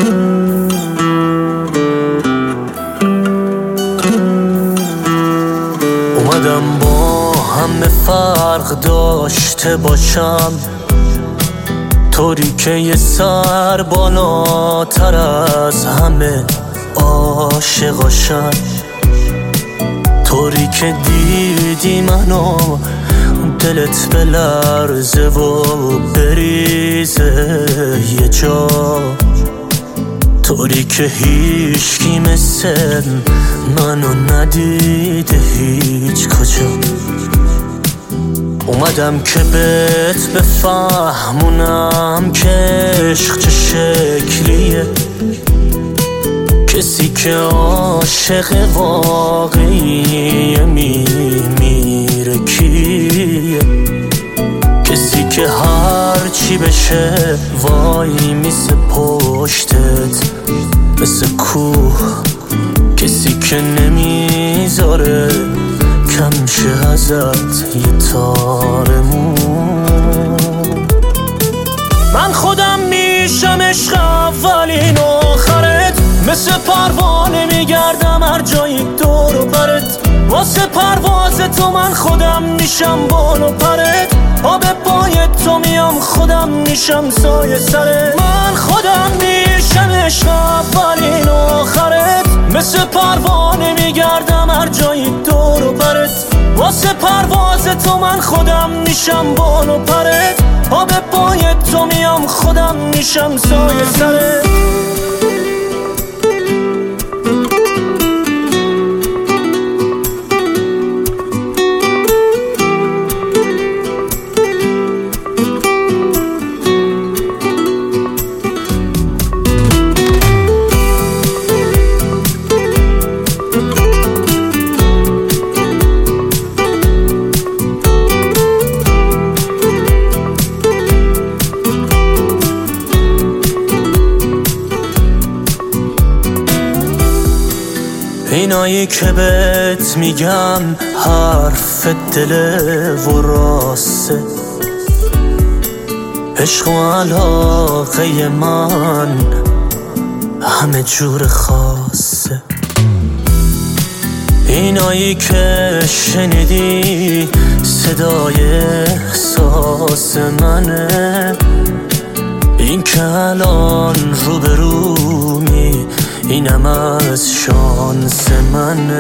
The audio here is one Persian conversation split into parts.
اومدم با همه فرق داشته باشم، طوری که یه سر بالاتر از همه عاشقاشم، طوری که دیدی منو دلت بلرزه و بریزه یه جا، طوری که هیچکی مثل منو ندیده هیچ کجا. اومدم که بهت بفهمونم که عشق چه شکلیه، کسی که عاشق واقعی میمیره کیه، کسی که هر چی بشه وای میسه پشتت مثل کوه، کسی که نمیذاره کم شه ازت یه تارمون. من خودم میشم عشق اولین آخرت، مثل پروانه میگردم هر جایی دور و برت، واسه پرواز تو من خودم میشم بال و پرت، آب پای تو میام خودم میشم سایه سرت. من خودم میشم عشق اولین آخرت، مثل پروانه میگردم هر جایی دور و برت، واسه پرواز تو من خودم میشم بال و پرت، آب پای تو میام خودم میشم سایه سرت. اینایی که بهت میگم حرف دل و راسته، عشق و علاقه من همه جور خاصه. اینایی که شنیدی صدای احساس منه، این که الان روبرومی اینم از شانس منه.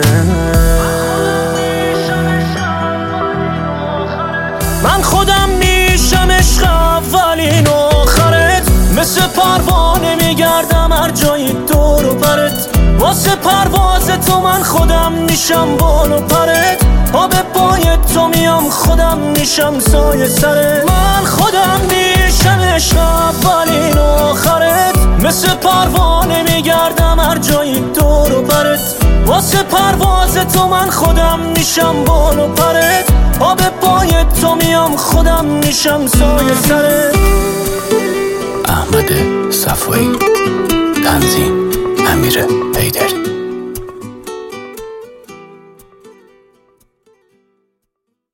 من خودم میشم عشق اولین آخرت، مثل پروانه میگردم هر جایی دور و برت، واسه پرواز تو من خودم میشم بال و پرت، آب پای تو میام خودم میشم سایه سرت. من خودم میشم عشق اولین آخرت، مثل پروانه میگردم هر جایی دور و برت، واسه پرواز تو من خودم میشم بال و پرت، آب پای تو میام خودم میشم سایه سرت. احمد صفایی، تنظیم امیر حیدری.